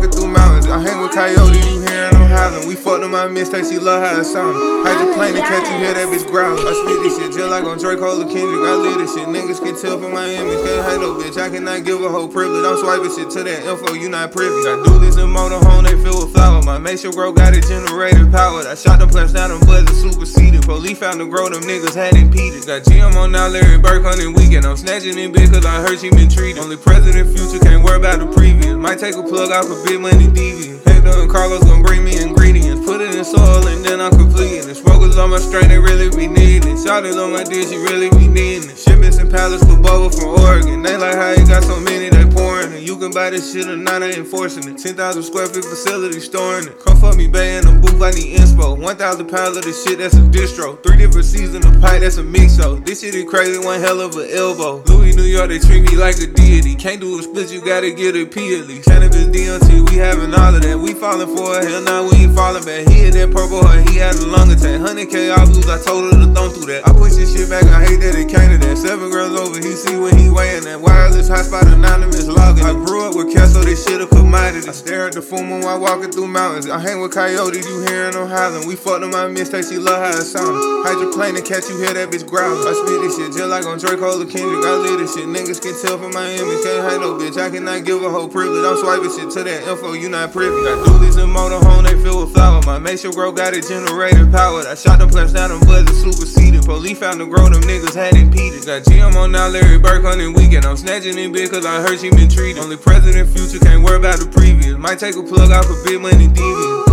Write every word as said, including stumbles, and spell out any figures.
walking through mountains. I hang with Coyote, you hearing them howling. We fucked on my mistake, she love how it sound. Hydroplane to catch you, hear that bitch growling. I spit this shit just like on Drake, Cole, Kendrick. I live this shit, niggas can tell from my image. Can't hate no bitch, I cannot give a whole privilege. I'm swiping shit to that info, you not privy. I do this in motorhome, they fill with flour. My make sure grow got it generated power. I shot them plants down, them buzzers superseded. Police found the grow, them niggas had impeded. Got G M on now, Larry Burke on the weekend. I'm snatching in big cause I heard she been treated. Only president future, can't worry about the previous. Might take a plug out for big money deviant. Hector and Carlos gon' bring me ingredients. Put it in soil and then I'm completing it. Smokers on my strain, they really be needing it. Shawty's on my dish, she really be needing it. Shipments and pallets for Bubba from Oregon. They like how you got so many, they pouring it. You can buy this shit or not, I ain't enforcing it. ten thousand square feet facility storing it. Come fuck me, bay in the booth, I need inspo. one thousand pounds of this shit, that's a distro. Three different seasons of pipe, that's a mixo. This shit is crazy, one hell of a elbow. Louis, New York, they treat me like a deity. Can't do a split, you gotta get a P at least. Cannabis, D M T, we having all of that. We falling for it, hell nah, we ain't falling back. He hit that purple heart, he had a lung attack. one hundred K all blues, I told her to thumb through that. I push this shit back, I hate that it came to that. Seven girls over, he see when he weighing that. Wireless hotspot, anonymous logging. I grew up with cats, so this shit a commodity. I stare at the full moon while walking through mountains. I hang with coyotes, you hearing them howling. We fucked on my mistake, she love how it sound. Hydroplane to catch you, hear that bitch growling. I spit this shit just like on Drake, Cole, Kendrick. I live this shit, niggas can tell from my image. Can't hate no bitch, I cannot give a whole privilege. I'm swiping shit to that info, you not privy. I do this in motorhome, they fill with flour. My make sure grow got it generated power. I shot them plants down, them buzzers superseded. Police found the grow, them niggas had impeded. Got G M on now, Larry Burke on the weekend. I'm snatching in big cause I heard she been treated. Only president future, can't worry about the previous. Might take a plug out for big money deviant.